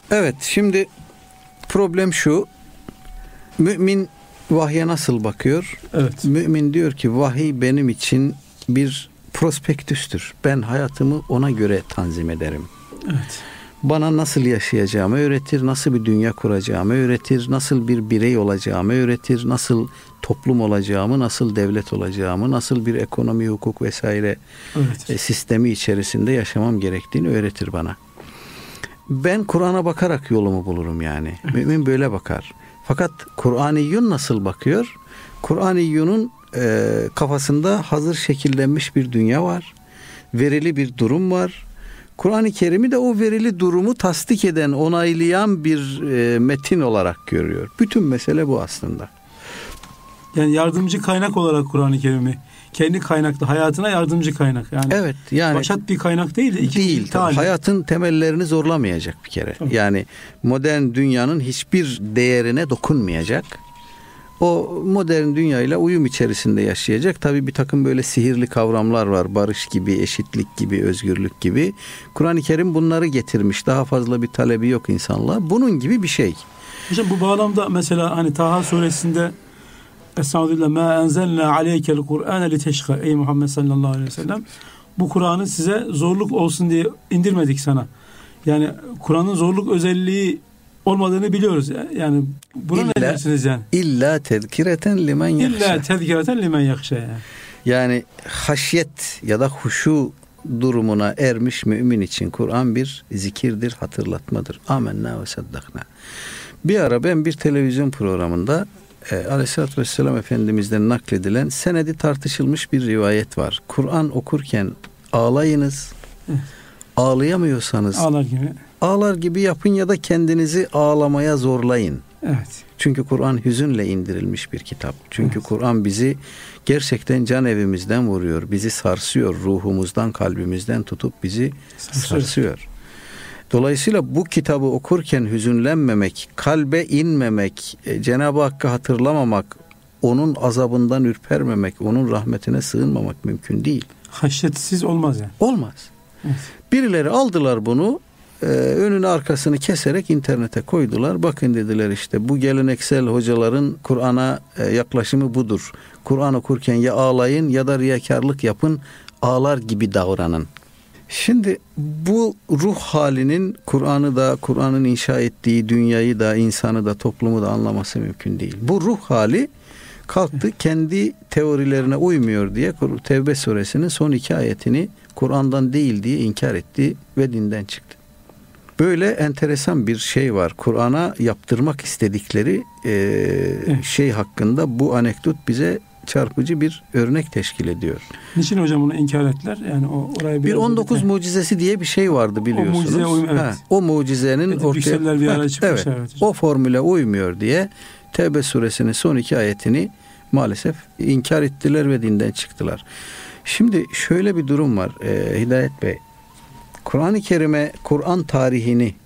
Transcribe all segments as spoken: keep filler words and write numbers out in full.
Evet, şimdi problem şu. Mümin vahye nasıl bakıyor? Evet. Mümin diyor ki vahiy benim için bir prospektüstür. Ben hayatımı ona göre tanzim ederim. Evet. Bana nasıl yaşayacağımı öğretir, nasıl bir dünya kuracağımı öğretir, nasıl bir birey olacağımı öğretir, nasıl toplum olacağımı, nasıl devlet olacağımı, nasıl bir ekonomi, hukuk vesaire evet. sistemi içerisinde yaşamam gerektiğini öğretir bana. Ben Kur'an'a bakarak yolumu bulurum yani. Evet. Mümin böyle bakar. Fakat Kur'an-ı nasıl bakıyor? Kur'an-ı e, kafasında hazır şekillenmiş bir dünya var. Verili bir durum var. Kur'an-ı Kerim'i de o verili durumu tasdik eden, onaylayan bir e, metin olarak görüyor. Bütün mesele bu aslında. Yani yardımcı kaynak olarak Kur'an-ı Kerim'i, kendi kaynaklı hayatına yardımcı kaynak. Yani evet, yani başat bir kaynak değil de değil. Hayatın temellerini zorlamayacak bir kere. Tabii. Yani modern dünyanın hiçbir değerine dokunmayacak. O modern dünyayla uyum içerisinde yaşayacak. Tabii bir takım böyle sihirli kavramlar var. Barış gibi, eşitlik gibi, özgürlük gibi. Kur'an-ı Kerim bunları getirmiş. Daha fazla bir talebi yok insanlığa. Bunun gibi bir şey. Hocam bu bağlamda mesela hani Taha suresinde Estağfirullah ma enzelna aleykel Kur'ane liteşka ey Muhammed sallallahu aleyhi ve sellem, bu Kur'an'ı size zorluk olsun diye indirmedik sana. Yani Kur'an'ın zorluk özelliği olmadığını biliyoruz. Yani buna illa, ne dersiniz yani? İlla tezkireten limen yakşa. İlla tezkireten limen yakşa yani. Yani haşyet ya da huşu durumuna ermiş mümin için Kur'an bir zikirdir, hatırlatmadır. Amenna ve saddakna. Bir ara ben bir televizyon programında e, Aleyhisselatü Vesselam Efendimiz'den nakledilen senedi tartışılmış bir rivayet var. Kur'an okurken ağlayınız. Evet. Ağlayamıyorsanız ağlar gibi. Ağlar gibi yapın ya da kendinizi ağlamaya zorlayın. Evet. Çünkü Kur'an hüzünle indirilmiş bir kitap. Çünkü evet. Kur'an bizi gerçekten can evimizden vuruyor. Bizi sarsıyor. Ruhumuzdan, kalbimizden tutup bizi sarsıyor. sarsıyor. Dolayısıyla bu kitabı okurken hüzünlenmemek, kalbe inmemek, Cenab-ı Hakk'ı hatırlamamak, onun azabından ürpermemek, onun rahmetine sığınmamak mümkün değil. Haşyetsiz olmaz yani. Olmaz. Evet. Birileri aldılar bunu, e, önünü arkasını keserek internete koydular. Bakın dediler, işte bu geleneksel hocaların Kur'an'a e, yaklaşımı budur. Kur'an okurken ya ağlayın ya da riyakarlık yapın, ağlar gibi davranın. Şimdi bu ruh halinin Kur'an'ı da, Kur'an'ın inşa ettiği dünyayı da, insanı da, toplumu da anlaması mümkün değil. Bu ruh hali kalktı kendi teorilerine uymuyor diye Tevbe suresinin son iki ayetini Kur'an'dan değil diye inkar etti ve dinden çıktı. Böyle enteresan bir şey var. Kur'an'a yaptırmak istedikleri e, evet. şey hakkında bu anekdot bize çarpıcı bir örnek teşkil ediyor. Niçin hocam bunu inkar ettiler? Yani o oraya bir on dokuz bir mucizesi diye bir şey vardı biliyorsunuz. O mucizeye uymuyor. Evet. Ha, o mucizenin evet, ortaya bir ara çıkmış, evet, evet o formüle uymuyor diye Tevbe suresinin son iki ayetini maalesef inkar ettiler ve dinden çıktılar. Şimdi şöyle bir durum var e, Hidayet Bey. Kur'an-ı Kerim'e Kur'an tarihini,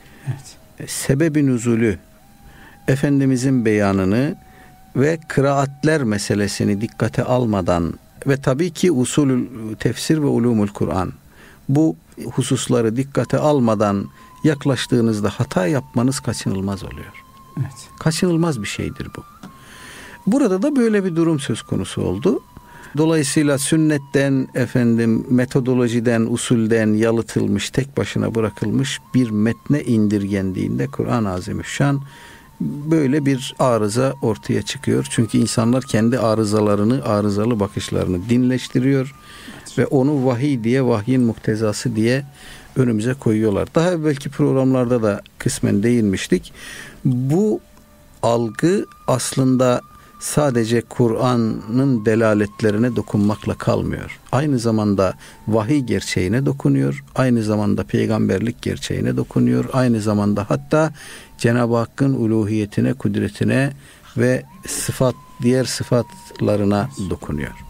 evet. sebebi nüzulü, Efendimizin beyanını ve kıraatler meselesini dikkate almadan ve tabii ki usulü tefsir ve ulumul Kur'an, bu hususları dikkate almadan yaklaştığınızda hata yapmanız kaçınılmaz oluyor. Evet. Kaçınılmaz bir şeydir bu. Burada da böyle bir durum söz konusu oldu. Dolayısıyla sünnetten, efendim metodolojiden, usulden yalıtılmış, tek başına bırakılmış bir metne indirgendiğinde Kur'an-ı Azimüşşan böyle bir arıza ortaya çıkıyor. Çünkü insanlar kendi arızalarını, arızalı bakışlarını dinleştiriyor ve onu vahiy diye, vahyin muktezası diye önümüze koyuyorlar. Daha evvelki programlarda da kısmen değinmiştik. Bu algı aslında sadece Kur'an'ın delaletlerine dokunmakla kalmıyor. Aynı zamanda vahiy gerçeğine dokunuyor. Aynı zamanda peygamberlik gerçeğine dokunuyor. Aynı zamanda hatta Cenab-ı Hakk'ın uluhiyetine, kudretine ve sıfat, diğer sıfatlarına dokunuyor.